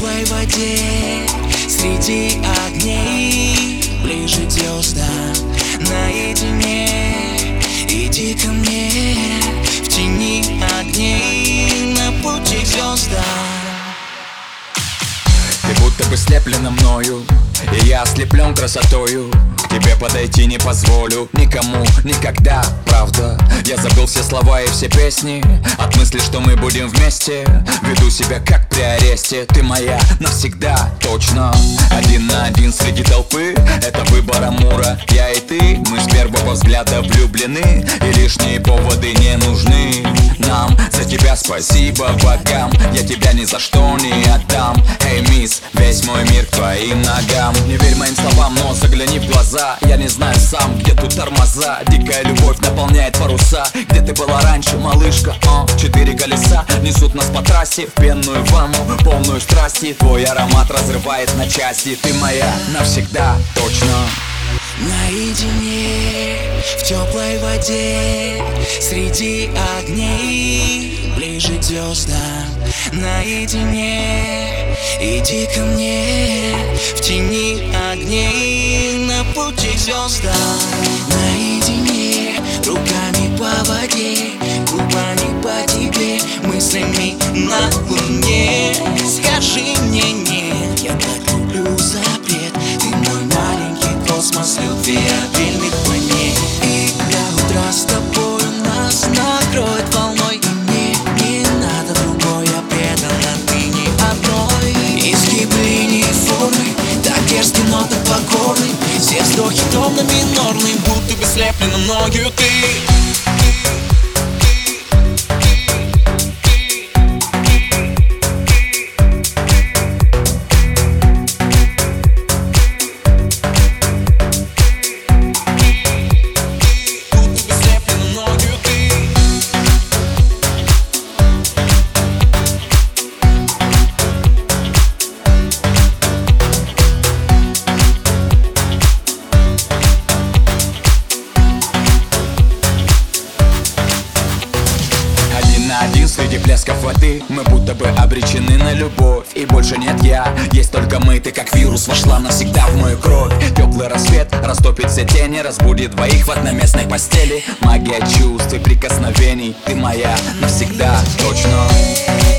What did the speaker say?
теплой воде, среди огней, ближе к звездам, наедине. Иди ко мне, в тени огней, на пути к звездам. Ты будто бы слеплена мною, и я ослеплен красотою. К тебе подойти не позволю никому, никогда, правда. Я забыл все слова и все песни от мысли, что мы будем вместе. Веду себя как при аресте. Ты моя навсегда, точно. Один на один среди толпы, это выбор Амура. Я и ты, мы с первого взгляда влюблены, и лишние поводы не нужны нам. За тебя спасибо богам, я тебя ни за что не отдам. Эй, мисс, весь мой мир к твоим ногам. Не верь моим словам, но загляни в глаза. Я не знаю сам, где тут тормоза. Дикая любовь наполняет паруса. Где ты была раньше, малышка? 4 колеса несут нас по трассе в пенную ванну, полную страсти. Твой аромат разрывает на части. Ты моя навсегда, точно. Наедине, в теплой воде, среди огней, ближе к звездам, наедине. Иди ко мне, в тени огней, на пути к звездам. Наедине, руками по воде, губами по тебе, мыслями на луне. Скажи мне нет, я так люблю запрет. Ты мой маленький космос любви обильных планет. И для утра с тобой нас накроет волной. И мне не надо другой, я предана, ты не одной. Изгиб линии формы, так дерзкий, но так покорный. Все вздохи томно-минорные, будто бы слеплены мною ты. Один среди плесков воды, мы будто бы обречены на любовь. И больше нет я, есть только мы. Ты как вирус вошла навсегда в мою кровь. Теплый рассвет растопит все тени, разбудит двоих в одноместной постели. Магия чувств и прикосновений, ты моя навсегда, точно.